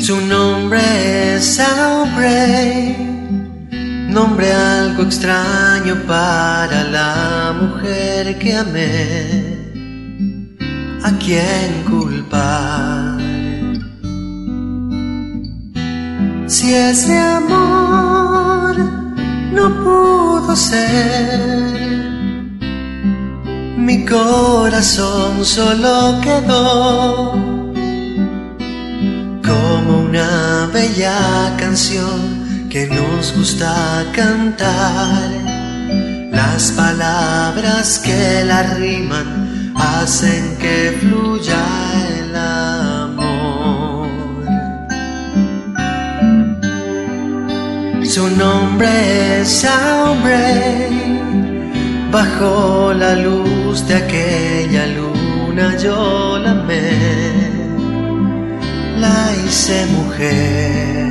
Su nombre es Aubrey, nombre algo extraño para la mujer que amé. ¿A quién culpar? Si ese amor no pudo ser, mi corazón solo quedó como una bella canción que nos gusta cantar. Las palabras que la riman hacen que fluya el amor. Su nombre es Aubrey. Bajo la luz de aquella luna yo la amé, la hice mujer.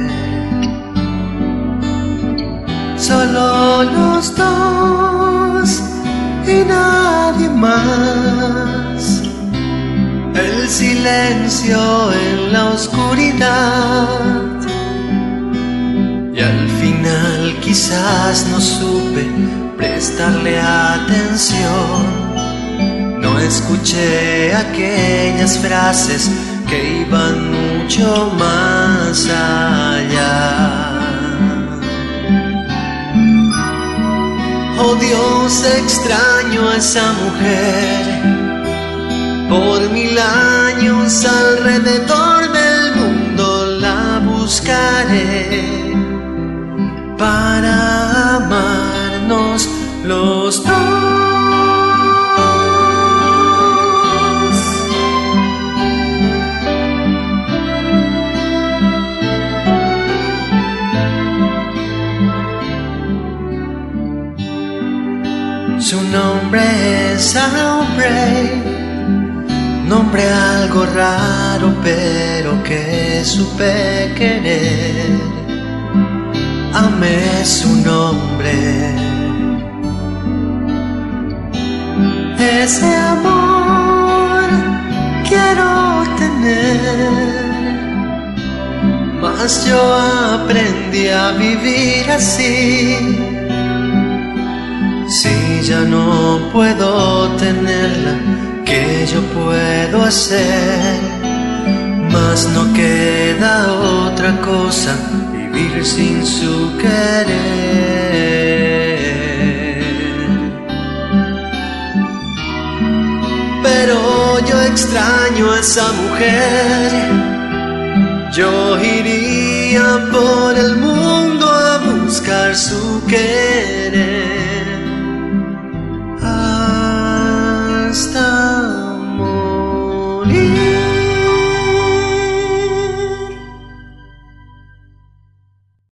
Solo los dos y nadie más. El silencio en la oscuridad. Y al final quizás no supe prestarle atención. No escuché aquellas frases que iban mucho más allá. Oh Dios, extraño a esa mujer. Por 1000 años alrededor del mundo la buscaré para amarnos los dos. Su nombre es Aubrey, nombre algo raro pero que supe querer. Amé su nombre. Ese amor quiero tener, mas yo aprendí a vivir así. Si ya no puedo tenerla, ¿qué yo puedo hacer? Mas no queda otra cosa, vivir sin su querer. Pero yo extraño a esa mujer. Yo iría por el mundo a buscar su querer.